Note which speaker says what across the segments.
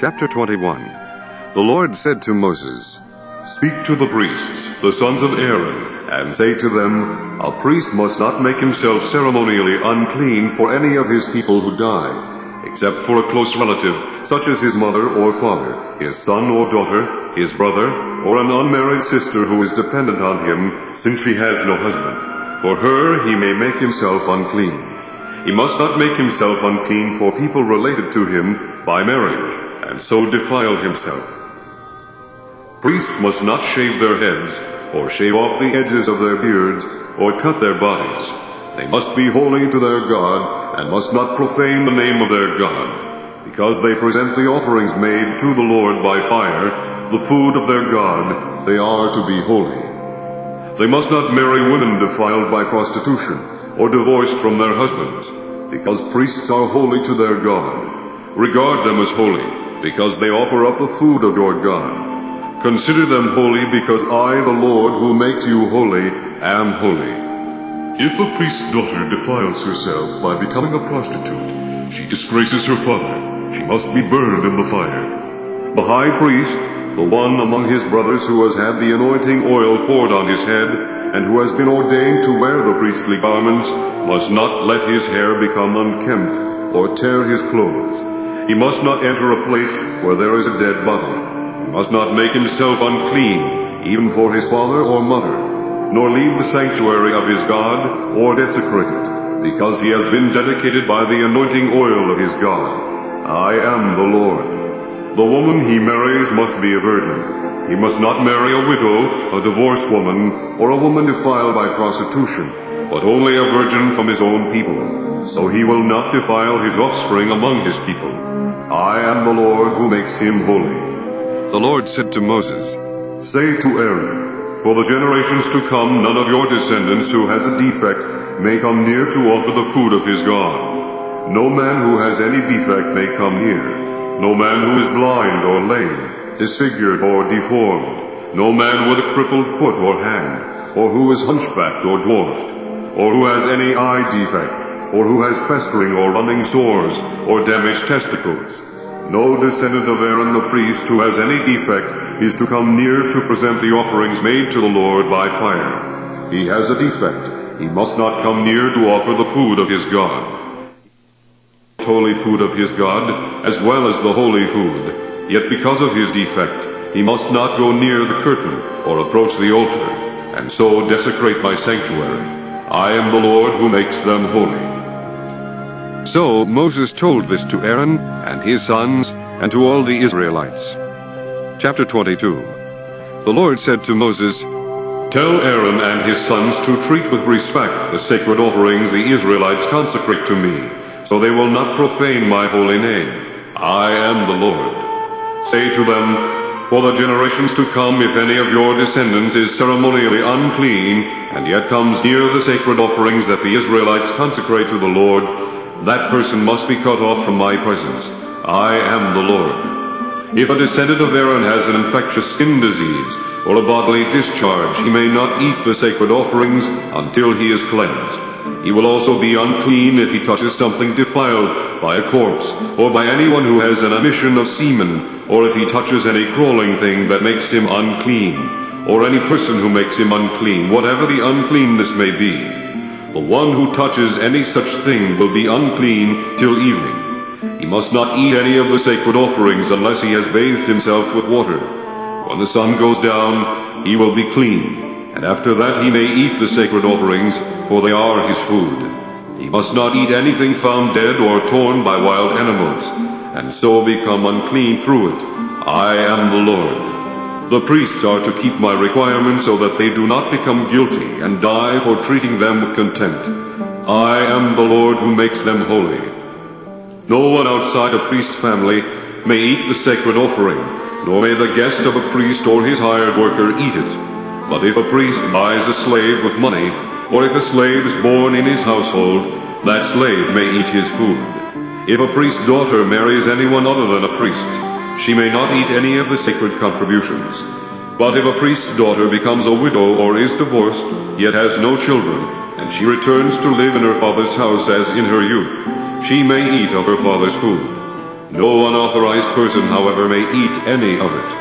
Speaker 1: Chapter 21. The Lord said to Moses,
Speaker 2: Speak to the priests, the sons of Aaron, and say to them, A priest must not make himself ceremonially unclean for any of his people who die, except for a close relative, such as his mother or father, his son or daughter, his brother, or an unmarried sister who is dependent on him, since she has no husband. For her he may make himself unclean. He must not make himself unclean for people related to him by marriage, and so defile himself. Priests must not shave their heads, or shave off the edges of their beards, or cut their bodies. They must be holy to their God, and must not profane the name of their God. Because they present the offerings made to the Lord by fire, the food of their God, they are to be holy. They must not marry women defiled by prostitution, or divorced from their husbands, because priests are holy to their God. Regard them as holy, because they offer up the food of your God. Consider them holy, because I, the Lord, who makes you holy, am holy. If a priest's daughter defiles herself by becoming a prostitute, she disgraces her father. She must be burned in the fire. The high priest, the one among his brothers who has had the anointing oil poured on his head, and who has been ordained to wear the priestly garments, must not let his hair become unkempt, or tear his clothes. He must not enter a place where there is a dead body. He must not make himself unclean, even for his father or mother, nor leave the sanctuary of his God, or desecrate it, because he has been dedicated by the anointing oil of his God. I am the Lord. The woman he marries must be a virgin. He must not marry a widow, a divorced woman, or a woman defiled by prostitution, but only a virgin from his own people, so he will not defile his offspring among his people. I am the Lord who makes him holy.
Speaker 1: The Lord said to Moses,
Speaker 2: Say to Aaron, For the generations to come, none of your descendants who has a defect may come near to offer the food of his God. No man who has any defect may come near. No man who is blind or lame, disfigured or deformed, no man with a crippled foot or hand, or who is hunchbacked or dwarfed, or who has any eye defect, or who has festering or running sores, or damaged testicles. No descendant of Aaron the priest who has any defect is to come near to present the offerings made to the Lord by fire. He has a defect. He must not come near to offer the food of his God. Holy food of his God, as well as the holy food. Yet because of his defect, he must not go near the curtain or approach the altar, and so desecrate my sanctuary. I am the Lord who makes them holy.
Speaker 1: So Moses told this to Aaron and his sons and to all the Israelites. Chapter 22. The Lord said to Moses,
Speaker 2: Tell Aaron and his sons to treat with respect the sacred offerings the Israelites consecrate to me, so they will not profane my holy name. I am the Lord. Say to them, For the generations to come, if any of your descendants is ceremonially unclean, and yet comes near the sacred offerings that the Israelites consecrate to the Lord, that person must be cut off from my presence. I am the Lord. If a descendant of Aaron has an infectious skin disease, or a bodily discharge, he may not eat the sacred offerings until he is cleansed. He will also be unclean if he touches something defiled by a corpse, or by anyone who has an emission of semen, or if he touches any crawling thing that makes him unclean, or any person who makes him unclean, whatever the uncleanness may be. The one who touches any such thing will be unclean till evening. He must not eat any of the sacred offerings unless he has bathed himself with water. When the sun goes down, he will be clean, and after that he may eat the sacred offerings, for they are his food. He must not eat anything found dead or torn by wild animals, and so become unclean through it. I am the Lord. The priests are to keep my requirements so that they do not become guilty and die for treating them with contempt. I am the Lord who makes them holy. No one outside a priest's family may eat the sacred offering, nor may the guest of a priest or his hired worker eat it. But if a priest buys a slave with money, or if a slave is born in his household, that slave may eat his food. If a priest's daughter marries anyone other than a priest, she may not eat any of the sacred contributions. But if a priest's daughter becomes a widow or is divorced, yet has no children, and she returns to live in her father's house as in her youth, she may eat of her father's food. No unauthorized person, however, may eat any of it.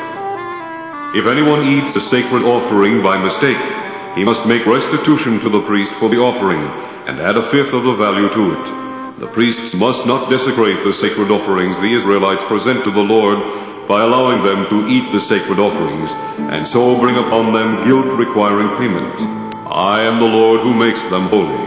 Speaker 2: If anyone eats a sacred offering by mistake, he must make restitution to the priest for the offering and add a fifth of the value to it. The priests must not desecrate the sacred offerings the Israelites present to the Lord by allowing them to eat the sacred offerings, and so bring upon them guilt requiring payment. I am the Lord who makes them holy.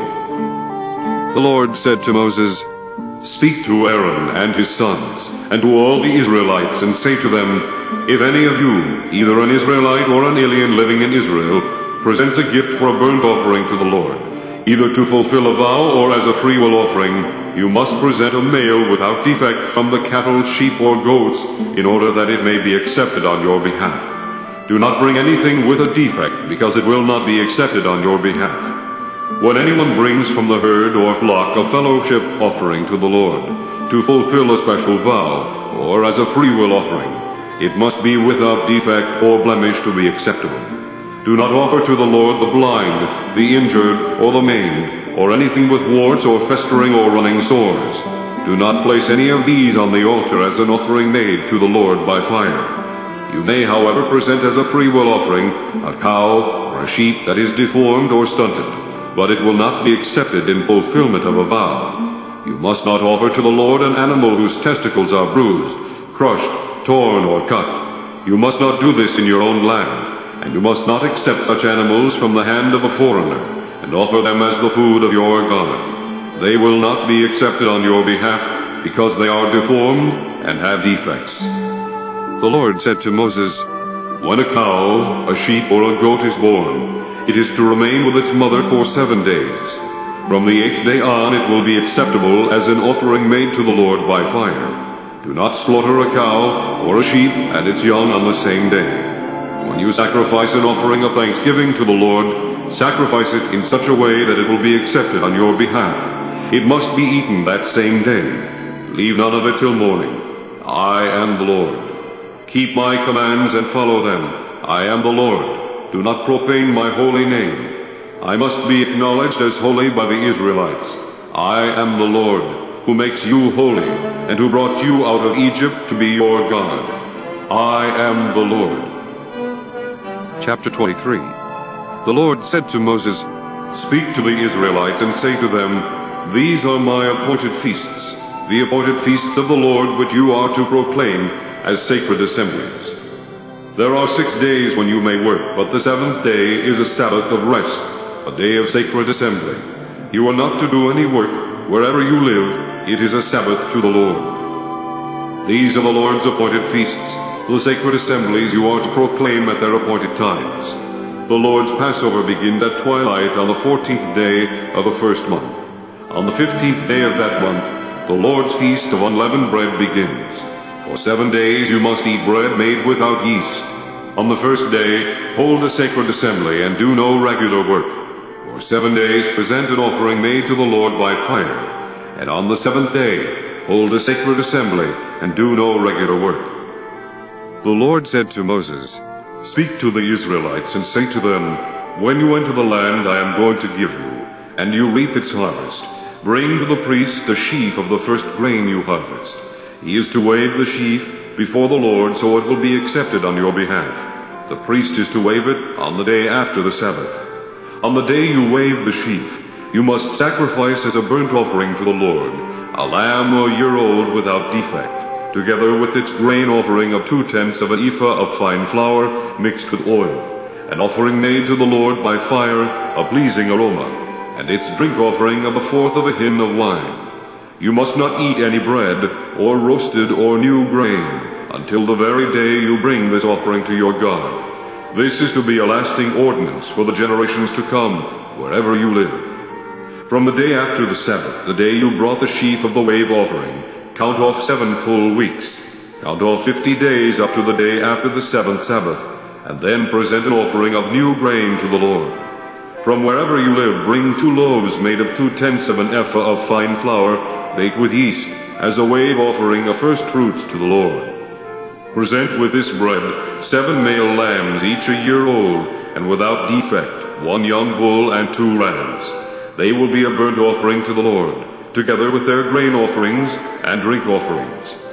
Speaker 1: The Lord said to Moses,
Speaker 2: Speak to Aaron and his sons, and to all the Israelites, and say to them, If any of you, either an Israelite or an alien living in Israel, presents a gift for a burnt offering to the Lord, either to fulfill a vow or as a freewill offering, you must present a male without defect from the cattle, sheep, or goats, in order that it may be accepted on your behalf. Do not bring anything with a defect, because it will not be accepted on your behalf. When anyone brings from the herd or flock a fellowship offering to the Lord, to fulfill a special vow, or as a freewill offering, it must be without defect or blemish to be acceptable. Do not offer to the Lord the blind, the injured, or the maimed, or anything with warts or festering or running sores. Do not place any of these on the altar as an offering made to the Lord by fire. You may, however, present as a freewill offering a cow or a sheep that is deformed or stunted, but it will not be accepted in fulfillment of a vow. You must not offer to the Lord an animal whose testicles are bruised, crushed, torn, or cut. You must not do this in your own land. And you must not accept such animals from the hand of a foreigner, and offer them as the food of your God. They will not be accepted on your behalf, because they are deformed and have defects.
Speaker 1: The Lord said to Moses,
Speaker 2: When a cow, a sheep, or a goat is born, it is to remain with its mother for 7 days. From the 8th day on it will be acceptable as an offering made to the Lord by fire. Do not slaughter a cow or a sheep and its young on the same day. When you sacrifice an offering of thanksgiving to the Lord, sacrifice it in such a way that it will be accepted on your behalf. It must be eaten that same day. Leave none of it till morning. I am the Lord. Keep my commands and follow them. I am the Lord. Do not profane my holy name. I must be acknowledged as holy by the Israelites. I am the Lord, who makes you holy, and who brought you out of Egypt to be your God. I am the Lord.
Speaker 1: Chapter 23. The Lord said to Moses,
Speaker 2: Speak to the Israelites and say to them, These are my appointed feasts, the appointed feasts of the Lord which you are to proclaim as sacred assemblies. There are 6 days when you may work, but the 7th day is a Sabbath of rest, a day of sacred assembly. You are not to do any work. Wherever you live, it is a Sabbath to the Lord. These are the Lord's appointed feasts, the sacred assemblies you are to proclaim at their appointed times. The Lord's Passover begins at twilight on the 14th day of the first month. On the 15th day of that month, the Lord's feast of unleavened bread begins. For 7 days you must eat bread made without yeast. On the first day, hold a sacred assembly and do no regular work. For 7 days present an offering made to the Lord by fire. And on the 7th day, hold a sacred assembly and do no regular work.
Speaker 1: The Lord said to Moses,
Speaker 2: Speak to the Israelites and say to them, When you enter the land I am going to give you, and you reap its harvest, bring to the priest a sheaf of the first grain you harvest. He is to wave the sheaf before the Lord, so it will be accepted on your behalf. The priest is to wave it on the day after the Sabbath. On the day you wave the sheaf, you must sacrifice as a burnt offering to the Lord a lamb a year old without defect, together with its grain offering of 2/10 of an ephah of fine flour mixed with oil, an offering made to the Lord by fire, a pleasing aroma, and its drink offering of 1/4 of a hin of wine. You must not eat any bread, or roasted or new grain, until the very day you bring this offering to your God. This is to be a lasting ordinance for the generations to come, wherever you live. From the day after the Sabbath, the day you brought the sheaf of the wave offering, count off 7 full weeks. Count off 50 days up to the day after the 7th Sabbath, and then present an offering of new grain to the Lord. From wherever you live, bring 2 loaves made of 2/10 of an ephah of fine flour, baked with yeast, as a wave offering of first fruits to the Lord. Present with this bread 7 male lambs, each a year old, and without defect, 1 young bull and 2 rams. They will be a burnt offering to the Lord, together with their grain offerings and drink offerings.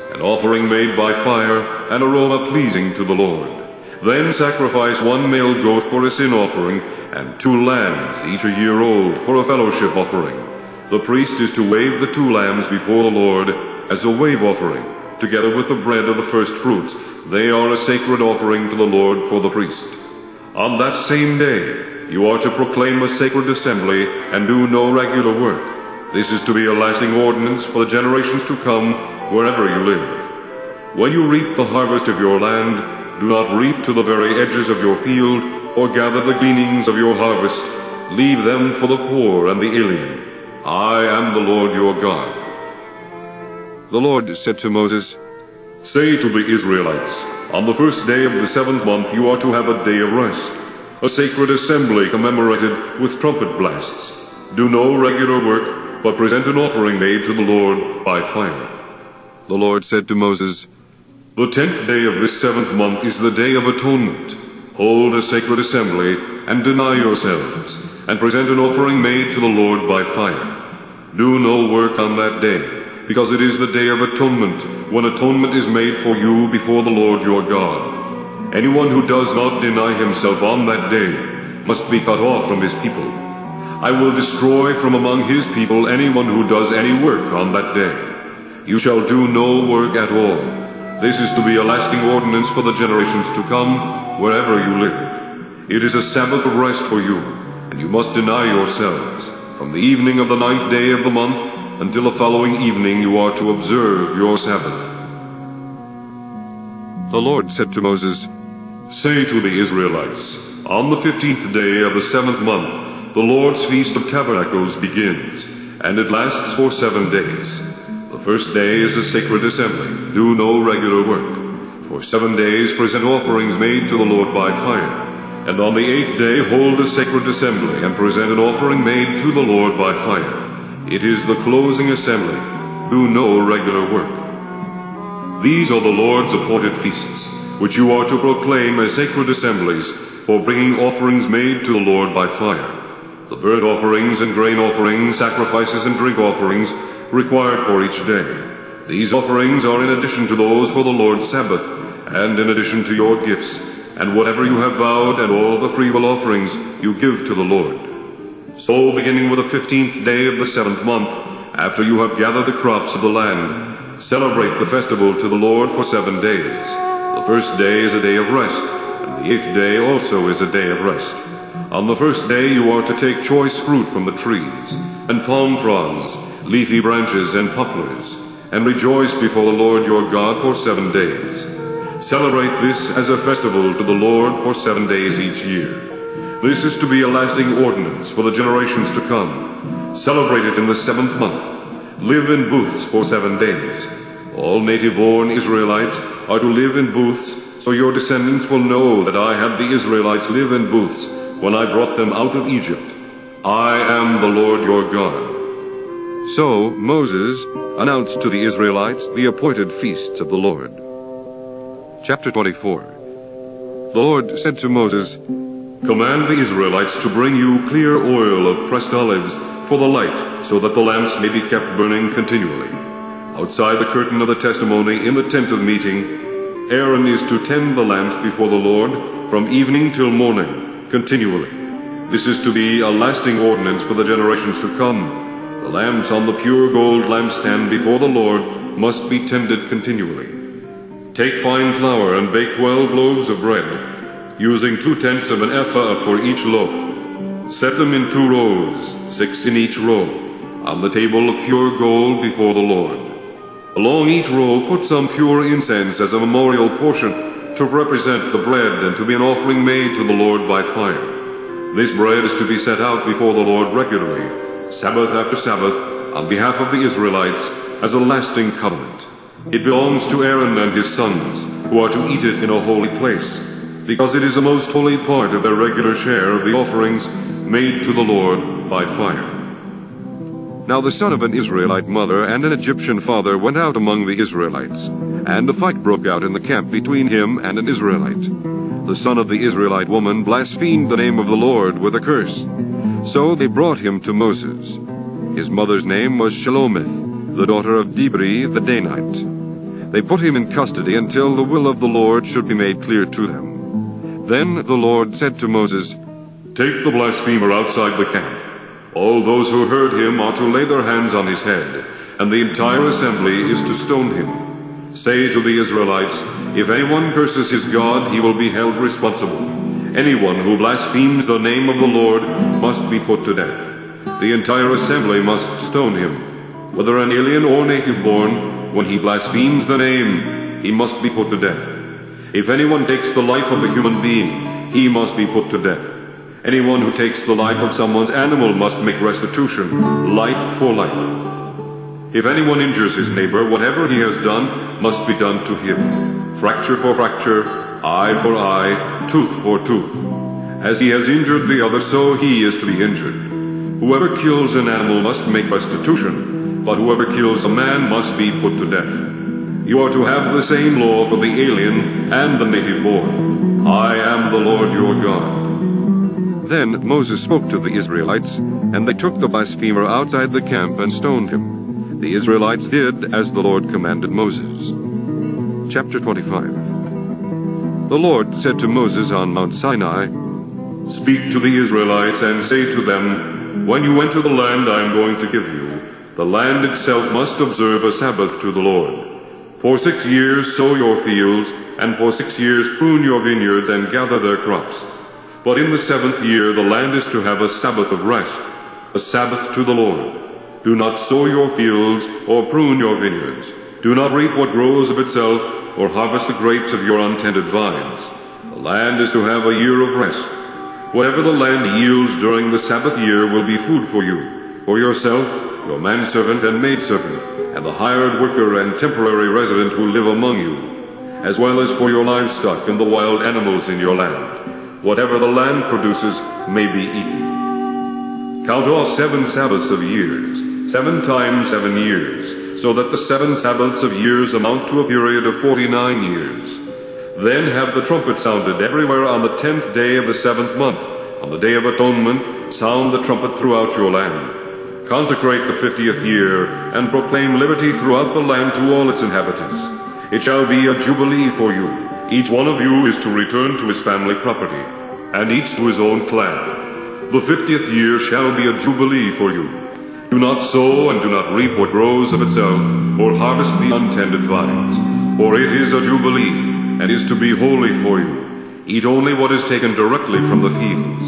Speaker 2: an offering made by fire, an aroma pleasing to the Lord. Then sacrifice 1 male goat for a sin offering, and 2 lambs, each a year old, for a fellowship offering. The priest is to wave the 2 lambs before the Lord as a wave offering, together with the bread of the first fruits. They are a sacred offering to the Lord for the priest. On that same day, you are to proclaim a sacred assembly and do no regular work. This is to be a lasting ordinance for the generations to come wherever you live. When you reap the harvest of your land, do not reap to the very edges of your field, or gather the gleanings of your harvest. Leave them for the poor and the alien. I am the Lord your God.
Speaker 1: The Lord said to Moses,
Speaker 2: Say to the Israelites, on the first day of the 7th month you are to have a day of rest, a sacred assembly commemorated with trumpet blasts. Do no regular work, but present an offering made to the Lord by fire.
Speaker 1: The Lord said to Moses,
Speaker 2: The 10th day of this 7th month is the Day of Atonement. Hold a sacred assembly, and deny yourselves, and present an offering made to the Lord by fire. Do no work on that day, because it is the Day of Atonement, when atonement is made for you before the Lord your God. Anyone who does not deny himself on that day must be cut off from his people. I will destroy from among his people anyone who does any work on that day. You shall do no work at all. This is to be a lasting ordinance for the generations to come, wherever you live. It is a Sabbath of rest for you, and you must deny yourselves. From the evening of the 9th day of the month until the following evening you are to observe your Sabbath.
Speaker 1: The Lord said to Moses,
Speaker 2: Say to the Israelites, on the 15th day of the 7th month, the Lord's Feast of Tabernacles begins, and it lasts for 7 days. The first day is a sacred assembly. Do no regular work. For 7 days present offerings made to the Lord by fire. And on the 8th day hold a sacred assembly, and present an offering made to the Lord by fire. It is the closing assembly. Do no regular work. These are the Lord's appointed feasts, which you are to proclaim as sacred assemblies, for bringing offerings made to the Lord by fire. The burnt offerings and grain offerings, sacrifices and drink offerings, required for each day. These offerings are in addition to those for the Lord's Sabbath, and in addition to your gifts, and whatever you have vowed, and all the freewill offerings you give to the Lord. So, beginning with the 15th day of the 7th month, after you have gathered the crops of the land, celebrate the festival to the Lord for 7 days. The first day is a day of rest, and the 8th day also is a day of rest. On the first day you are to take choice fruit from the trees, and palm fronds, leafy branches and poplars, and rejoice before the Lord your God for 7 days. Celebrate this as a festival to the Lord for 7 days each year. This is to be a lasting ordinance for the generations to come. Celebrate it in the 7th month. Live in booths for 7 days. All native-born Israelites are to live in booths, so your descendants will know that I had the Israelites live in booths when I brought them out of Egypt. I am the Lord your God.
Speaker 1: So Moses announced to the Israelites the appointed feasts of the Lord. Chapter 24. The Lord said to Moses,
Speaker 2: Command the Israelites to bring you clear oil of pressed olives for the light, so that the lamps may be kept burning continually. Outside the curtain of the testimony in the tent of meeting, Aaron is to tend the lamps before the Lord from evening till morning, continually. This is to be a lasting ordinance for the generations to come. The lamps on the pure gold lampstand before the Lord must be tended continually. Take fine flour and bake 12 loaves of bread, using 2/10 of an ephah for each loaf. Set them in 2 rows, 6 in each row, on the table of pure gold before the Lord. Along each row put some pure incense as a memorial portion to represent the bread and to be an offering made to the Lord by fire. This bread is to be set out before the Lord regularly, Sabbath after Sabbath, on behalf of the Israelites, as a lasting covenant. It belongs to Aaron and his sons, who are to eat it in a holy place, because it is the most holy part of their regular share of the offerings made to the Lord by fire.
Speaker 1: Now the son of an Israelite mother and an Egyptian father went out among the Israelites, and a fight broke out in the camp between him and an Israelite. The son of the Israelite woman blasphemed the name of the Lord with a curse. So they brought him to Moses. His mother's name was Shelomith, the daughter of Dibri the Danite. They put him in custody until the will of the Lord should be made clear to them. Then the Lord said to Moses,
Speaker 2: "Take the blasphemer outside the camp. All those who heard him are to lay their hands on his head, and the entire assembly is to stone him. Say to the Israelites, if anyone curses his God, he will be held responsible. Anyone who blasphemes the name of the Lord must be put to death. The entire assembly must stone him. Whether an alien or native born, when he blasphemes the name, he must be put to death. If anyone takes the life of a human being, he must be put to death. Anyone who takes the life of someone's animal must make restitution, life for life. If anyone injures his neighbor, whatever he has done must be done to him. Fracture for fracture, eye for eye, tooth for tooth. As he has injured the other, so he is to be injured. Whoever kills an animal must make restitution, but whoever kills a man must be put to death. You are to have the same law for the alien and the native born. I am the Lord your God."
Speaker 1: Then Moses spoke to the Israelites, and they took the blasphemer outside the camp and stoned him. The Israelites did as the Lord commanded Moses. Chapter 25. The Lord said to Moses on Mount Sinai,
Speaker 2: "Speak to the Israelites and say to them, when you enter the land I am going to give you, the land itself must observe a Sabbath to the Lord. For 6 years sow your fields, and for 6 years prune your vineyards and gather their crops. But in the 7th year the land is to have a Sabbath of rest, a Sabbath to the Lord. Do not sow your fields or prune your vineyards. Do not reap what grows of itself, or harvest the grapes of your untended vines. The land is to have a year of rest. Whatever the land yields during the Sabbath year will be food for you, for yourself, your manservant and maidservant, and the hired worker and temporary resident who live among you, as well as for your livestock and the wild animals in your land. Whatever the land produces may be eaten. Count off 7 Sabbaths of years, 7 times 7 years, so that the 7 Sabbaths of years amount to a period of 49 years. Then have the trumpet sounded everywhere on the 10th day of the 7th month. On the Day of Atonement, sound the trumpet throughout your land. Consecrate the 50th year, and proclaim liberty throughout the land to all its inhabitants. It shall be a jubilee for you. Each one of you is to return to his family property, and each to his own clan. The 50th year shall be a jubilee for you. Do not sow and do not reap what grows of itself, or harvest the untended vines. For it is a jubilee, and is to be holy for you. Eat only what is taken directly from the fields.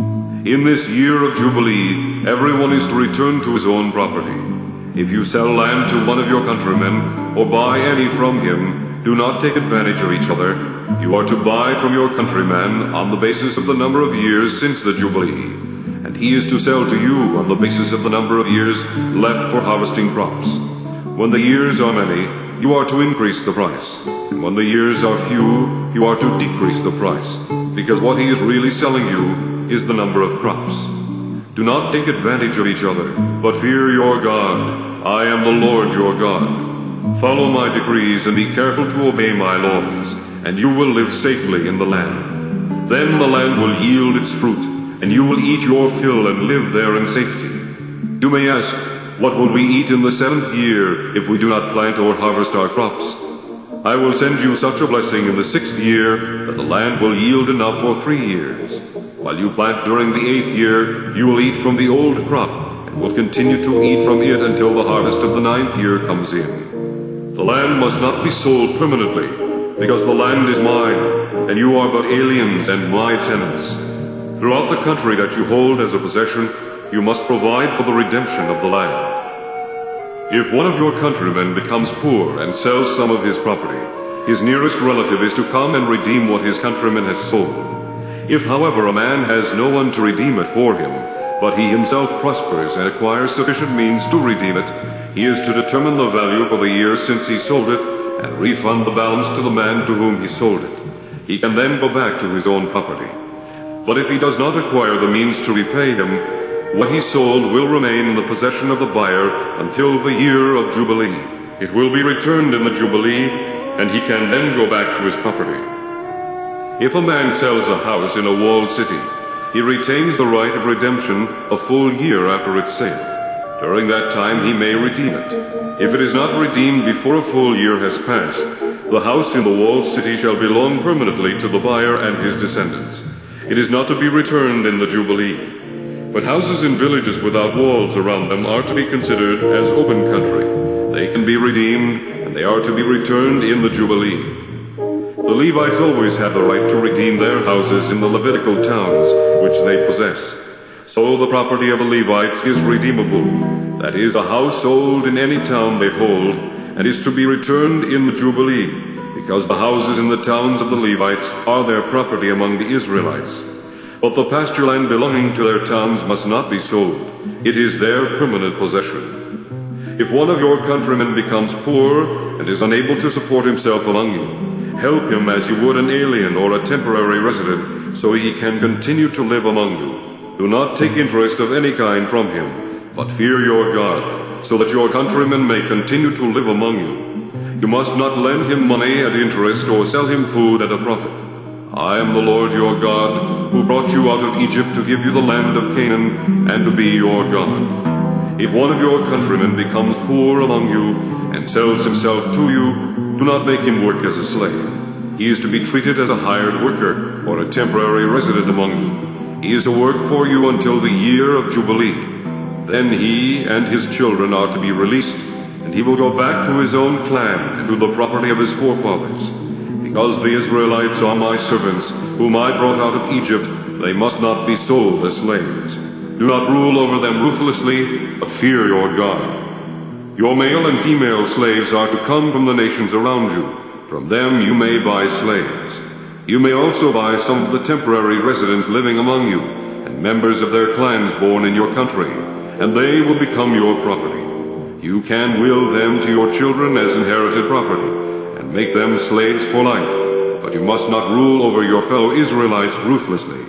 Speaker 2: In this year of Jubilee, everyone is to return to his own property. If you sell land to one of your countrymen, or buy any from him, do not take advantage of each other. You are to buy from your countryman on the basis of the number of years since the Jubilee, and he is to sell to you on the basis of the number of years left for harvesting crops. When the years are many, you are to increase the price, and when the years are few, you are to decrease the price, because what he is really selling you is the number of crops. Do not take advantage of each other, but fear your God. I am the Lord your God. Follow my decrees and be careful to obey my laws, and you will live safely in the land. Then the land will yield its fruit, and you will eat your fill and live there in safety. You may ask, what will we eat in the 7th year if we do not plant or harvest our crops? I will send you such a blessing in the 6th year that the land will yield enough for 3 years. While you plant during the 8th year, you will eat from the old crop, and will continue to eat from it until the harvest of the 9th year comes in. The land must not be sold permanently, because the land is mine, and you are but aliens and my tenants. Throughout the country that you hold as a possession, you must provide for the redemption of the land. If one of your countrymen becomes poor and sells some of his property, his nearest relative is to come and redeem what his countryman has sold. If, however, a man has no one to redeem it for him, but he himself prospers and acquires sufficient means to redeem it, he is to determine the value for the year since he sold it, and refund the balance to the man to whom he sold it. He can then go back to his own property. But if he does not acquire the means to repay him, what he sold will remain in the possession of the buyer until the year of Jubilee. It will be returned in the Jubilee, and he can then go back to his property. If a man sells a house in a walled city, he retains the right of redemption a full year after its sale.
Speaker 1: During that time he may redeem it. If it is not redeemed before a full year has passed, the house in the walled city shall belong permanently to the buyer and his descendants. It is not to be returned in the Jubilee. But houses in villages without walls around them are to be considered as open country. They can be redeemed, and they are to be returned in the Jubilee. The Levites always have the right to redeem their houses in the Levitical towns which they possess. So the property of the Levites is redeemable. That is, a house sold in any town they hold, and is to be returned in the Jubilee, because the houses in the towns of the Levites are their property among the Israelites. But the pasture land belonging to their towns must not be sold. It is their permanent possession. If one of your countrymen becomes poor and is unable to support himself among you, help him as you would an alien or a temporary resident, so he can continue to live among you. Do not take interest of any kind from him, but fear your God, so that your countrymen may continue to live among you. You must not lend him money at interest or sell him food at a profit. I am the Lord your God, who brought you out of Egypt to give you the land of Canaan and to be your God. If one of your countrymen becomes poor among you and sells himself to you, do not make him work as a slave. He is to be treated as a hired worker or a temporary resident among you. He is to work for you until the year of Jubilee. Then he and his children are to be released, and he will go back to his own clan and to the property of his forefathers. Because the Israelites are my servants, whom I brought out of Egypt, they must not be sold as slaves. Do not rule over them ruthlessly, but fear your God. Your male and female slaves are to come from the nations around you. From them you may buy slaves. You may also buy some of the temporary residents living among you, and members of their clans born in your country, and they will become your property. You can will them to your children as inherited property, and make them slaves for life, but you must not rule over your fellow Israelites ruthlessly.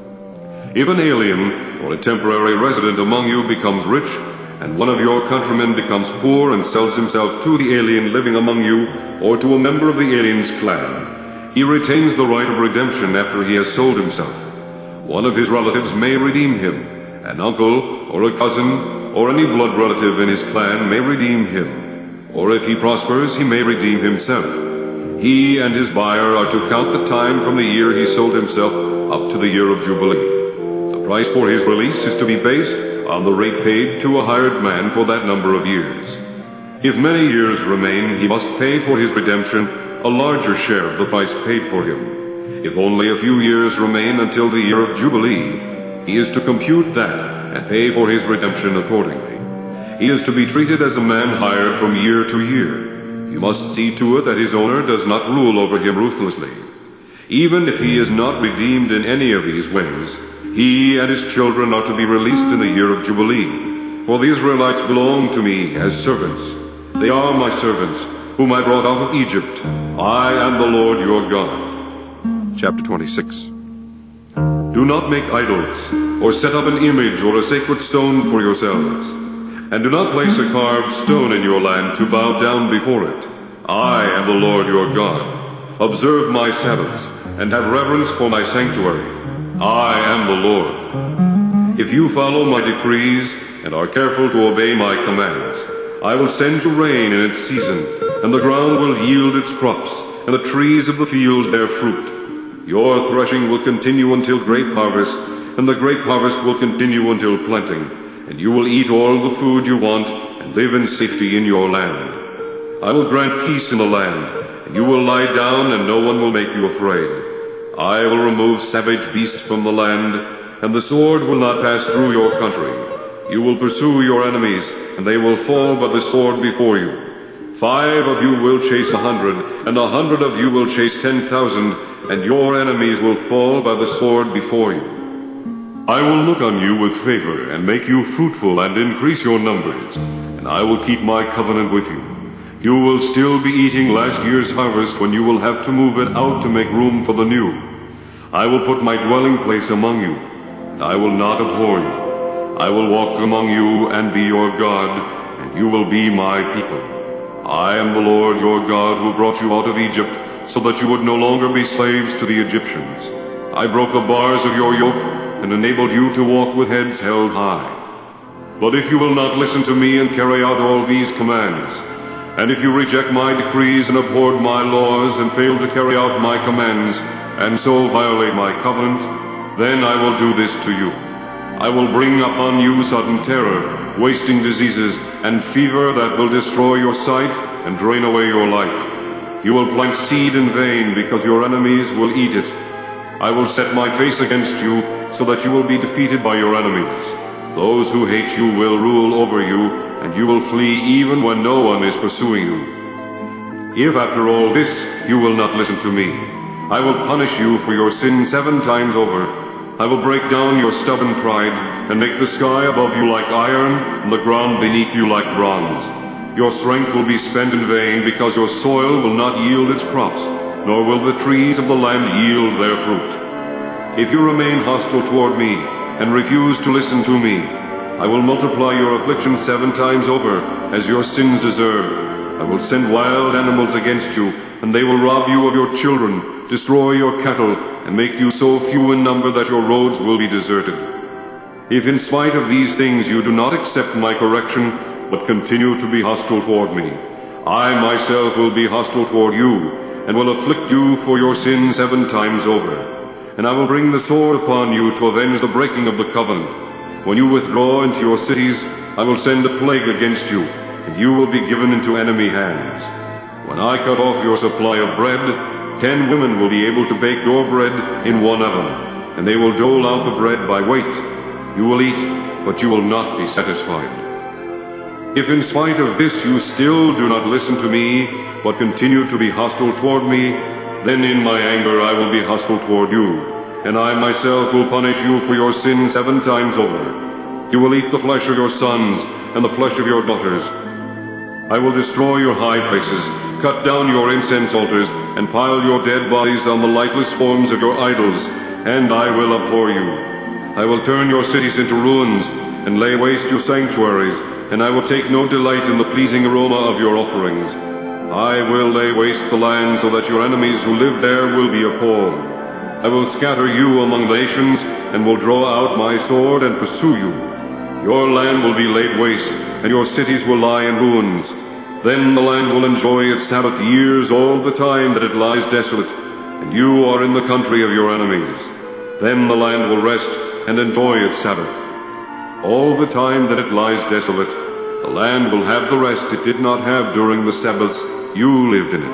Speaker 1: If an alien or a temporary resident among you becomes rich, and one of your countrymen becomes poor and sells himself to the alien living among you, or to a member of the alien's clan, he retains the right of redemption after he has sold himself. One of his relatives may redeem him. An uncle or a cousin or any blood relative in his clan may redeem him. Or if he prospers, he may redeem himself. He and his buyer are to count the time from the year he sold himself up to the year of Jubilee. The price for his release is to be based on the rate paid to a hired man for that number of years. If many years remain, he must pay for his redemption a larger share of the price paid for him. If only a few years remain until the year of Jubilee, he is to compute that and pay for his redemption accordingly. He is to be treated as a man hired from year to year. You must see to it that his owner does not rule over him ruthlessly. Even if he is not redeemed in any of these ways, he and his children are to be released in the year of Jubilee. For the Israelites belong to me as servants. They are my servants, whom I brought out of Egypt. I am the Lord your God. Chapter 26. Do not make idols, or set up an image or a sacred stone for yourselves. And do not place a carved stone in your land to bow down before it. I am the Lord your God. Observe my Sabbaths, and have reverence for my sanctuary. I am the Lord. If you follow my decrees, and are careful to obey my commands, I will send you rain in its season, and the ground will yield its crops, and the trees of the field bear fruit. Your threshing will continue until grape harvest, and the grape harvest will continue until planting, and you will eat all the food you want, and live in safety in your land. I will grant peace in the land, and you will lie down, and no one will make you afraid. I will remove savage beasts from the land, and the sword will not pass through your country. You will pursue your enemies, and they will fall by the sword before you. 5 of you will chase 100, and 100 of you will chase 10,000, and your enemies will fall by the sword before you. I will look on you with favor, and make you fruitful, and increase your numbers, and I will keep my covenant with you. You will still be eating last year's harvest when you will have to move it out to make room for the new. I will put my dwelling place among you, and I will not abhor you. I will walk among you and be your God, and you will be my people. I am the Lord your God who brought you out of Egypt, so that you would no longer be slaves to the Egyptians. I broke the bars of your yoke and enabled you to walk with heads held high.
Speaker 2: But if you will not listen to me and carry out all these commands, and if you reject my decrees and abhor my laws and fail to carry out my commands, and so violate my covenant, then I will do this to you. I will bring upon you sudden terror, wasting diseases, and fever that will destroy your sight and drain away your life. You will plant seed in vain because your enemies will eat it. I will set my face against you so that you will be defeated by your enemies. Those who hate you will rule over you, and you will flee even when no one is pursuing you. If after all this you will not listen to me, I will punish you for your sin 7 times over. I will break down your stubborn pride and make the sky above you like iron and the ground beneath you like bronze. Your strength will be spent in vain because your soil will not yield its crops, nor will the trees of the land yield their fruit. If you remain hostile toward me and refuse to listen to me, I will multiply your affliction 7 times over, as your sins deserve. I will send wild animals against you, and they will rob you of your children, destroy your cattle, and make you so few in number that your roads will be deserted. If in spite of these things you do not accept my correction, but continue to be hostile toward me, I myself will be hostile toward you, and will afflict you for your sin 7 times over. And I will bring the sword upon you to avenge the breaking of the covenant. When you withdraw into your cities, I will send a plague against you, and you will be given into enemy hands. When I cut off your supply of bread, 10 women will be able to bake your bread in one oven, and they will dole out the bread by weight. You will eat, but you will not be satisfied. If in spite of this you still do not listen to me, but continue to be hostile toward me, then in my anger I will be hostile toward you, and I myself will punish you for your sin 7 times over. You will eat the flesh of your sons and the flesh of your daughters. I will destroy your high places, cut down your incense altars, and pile your dead bodies on the lifeless forms of your idols, and I will abhor you. I will turn your cities into ruins, and lay waste your sanctuaries, and I will take no delight in the pleasing aroma of your offerings. I will lay waste the land so that your enemies who live there will be appalled. I will scatter you among the nations, and will draw out my sword and pursue you. Your land will be laid waste, and your cities will lie in ruins. Then the land will enjoy its Sabbath years all the time that it lies desolate, and you are in the country of your enemies. Then the land will rest and enjoy its Sabbath. All the time that it lies desolate, the land will have the rest it did not have during the Sabbaths you lived in it.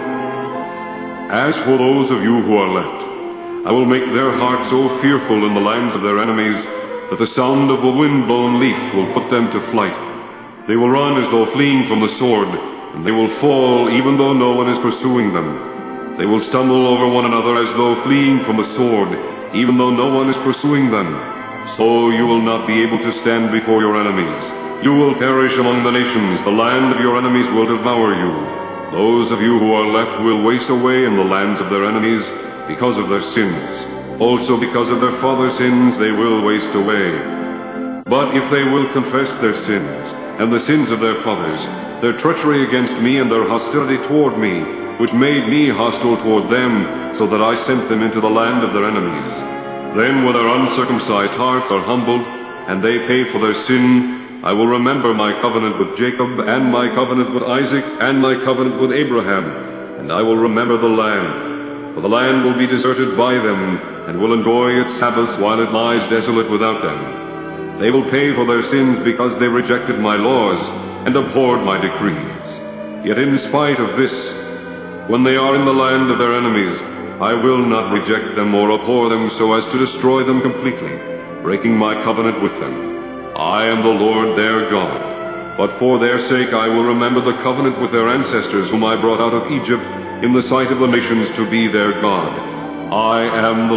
Speaker 2: As for those of you who are left, I will make their hearts so fearful in the lands of their enemies that the sound of a wind-blown leaf will put them to flight. They will run as though fleeing from the sword, and they will fall even though no one is pursuing them. They will stumble over one another as though fleeing from the sword, even though no one is pursuing them. So you will not be able to stand before your enemies. You will perish among the nations. The land of your enemies will devour you. Those of you who are left will waste away in the lands of their enemies because of their sins. Also because of their fathers' sins they will waste away. But if they will confess their sins, and the sins of their fathers, their treachery against me and their hostility toward me, which made me hostile toward them, so that I sent them into the land of their enemies, then when their uncircumcised hearts are humbled, and they pay for their sin, I will remember my covenant with Jacob, and my covenant with Isaac, and my covenant with Abraham, and I will remember the land. For the land will be deserted by them, and will enjoy its Sabbaths while it lies desolate without them. They will pay for their sins because they rejected my laws, and abhorred my decrees. Yet in spite of this, when they are in the land of their enemies, I will not reject them or abhor them so as to destroy them completely, breaking my covenant with them. I am the Lord their God. But for their sake I will remember the covenant with their ancestors whom I brought out of Egypt in the sight of the nations to be their God. I am the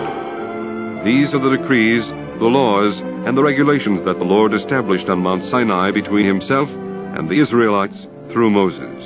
Speaker 2: Lord.
Speaker 1: These are the decrees, the laws, and the regulations that the Lord established on Mount Sinai between himself and the Israelites through Moses.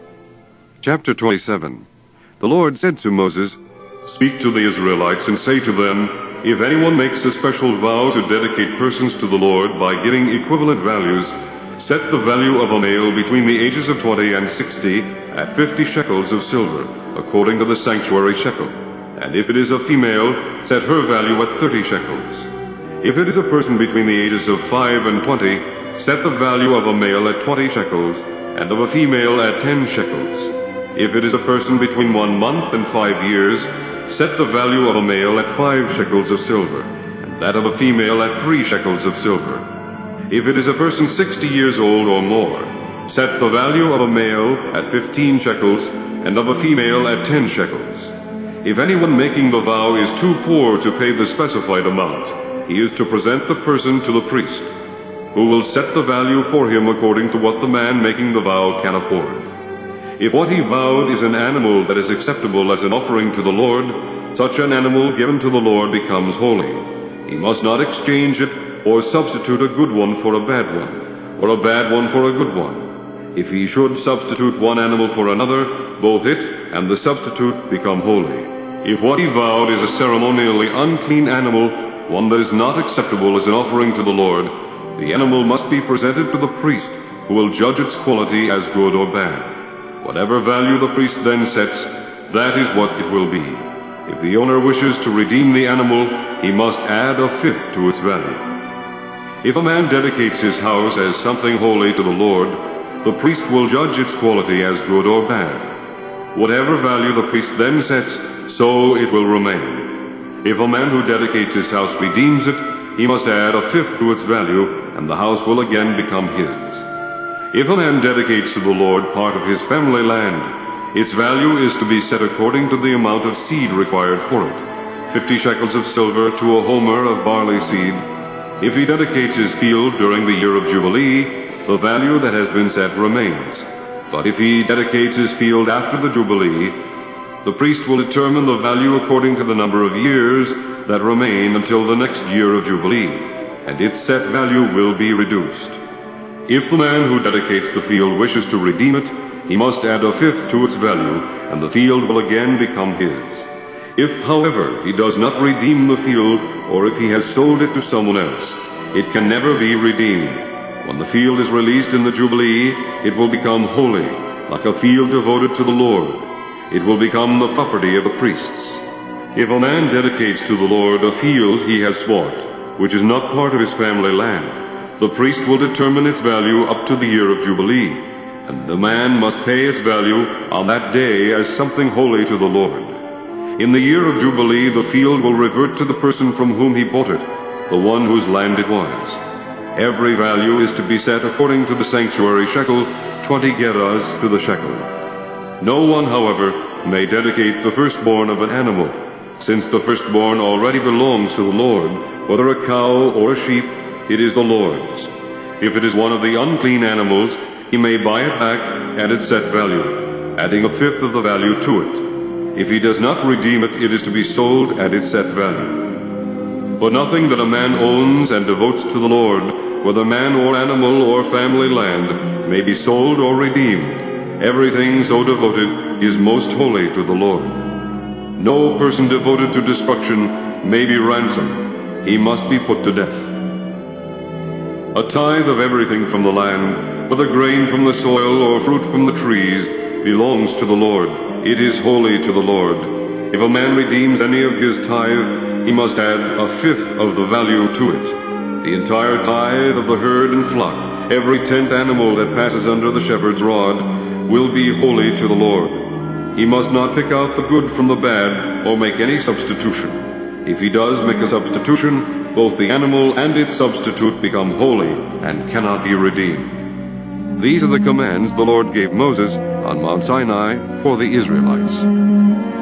Speaker 1: Chapter 27. The Lord said to Moses,
Speaker 2: Speak to the Israelites and say to them, If anyone makes a special vow to dedicate persons to the Lord by giving equivalent values, set the value of a male between the ages of 20 and 60 at 50 shekels of silver, according to the sanctuary shekel. And if it is a female, set her value at 30 shekels. If it is a person between the ages of 5 and 20,
Speaker 1: set the value of a male at 20 shekels, and of a female at 10 shekels. If it is a person between 1 month and 5 years, set the value of a male at 5 shekels of silver, and that of a female at 3 shekels of silver. If it is a person 60 years old or more, set the value of a male at 15 shekels, and of a female at 10 shekels. If anyone making the vow is too poor to pay the specified amount, he is to present the person to the priest, who will set the value for him according to what the man making the vow can afford. If what he vowed is an animal that is acceptable as an offering to the Lord, such an animal given to the Lord becomes holy. He must not exchange it or substitute a good one for a bad one, or a bad one for a good one. If he should substitute one animal for another, both it and the substitute become holy. If what he vowed is a ceremonially unclean animal, one that is not acceptable as an offering to the Lord, the animal must be presented to the priest, who will judge its quality as good or bad. Whatever value the priest then sets, that is what it will be. If the owner wishes to redeem the animal, he must add a fifth to its value. If a man dedicates his house as something holy to the Lord, the priest will judge its quality as good or bad. Whatever value the priest then sets, so it will remain. If a man who dedicates his house redeems it, he must add a fifth to its value, and the house will again become his. If a man dedicates to the Lord part of his family land, its value is to be set according to the amount of seed required for it, 50 shekels of silver to a homer of barley seed. If he dedicates his field during the year of Jubilee, the value that has been set remains. But if he dedicates his field after the Jubilee, the priest will determine the value according to the number of years that remain until the next year of Jubilee, and its set value will be reduced. If the man who dedicates the field wishes to redeem it, he must add a fifth to its value, and the field will again become his. If, however, he does not redeem the field, or if he has sold it to someone else, it can never be redeemed. When the field is released in the Jubilee, it will become holy, like a field devoted to the Lord. It will become the property of the priests. If a man dedicates to the Lord a field he has bought, which is not part of his family land, the priest will determine its value up to the year of Jubilee, and the man must pay its value on that day as something holy to the Lord. In the year of Jubilee, the field will revert to the person from whom he bought it, the one whose land it was. Every value is to be set according to the sanctuary shekel, 20 gerahs to the shekel. No one, however, may dedicate the firstborn of an animal, since the firstborn already belongs to the Lord. Whether a cow or a sheep, it is the Lord's. If it is one of the unclean animals, he may buy it back at its set value, adding a fifth of the value to it. If he does not redeem it, it is to be sold at its set value. But nothing that a man owns and devotes to the Lord, whether man or animal or family land, may be sold or redeemed. Everything so devoted is most holy to the Lord. No person devoted to destruction may be ransomed. He must be put to death. A tithe of everything from the land, whether grain from the soil or fruit from the trees, belongs to the Lord. It is holy to the Lord. If a man redeems any of his tithe, he must add a fifth of the value to it. The entire tithe of the herd and flock, every 10th animal that passes under the shepherd's rod, will be holy to the Lord. He must not pick out the good from the bad or make any substitution. If he does make a substitution, both the animal and its substitute become holy and cannot be redeemed. These are the commands the Lord gave Moses on Mount Sinai for the Israelites.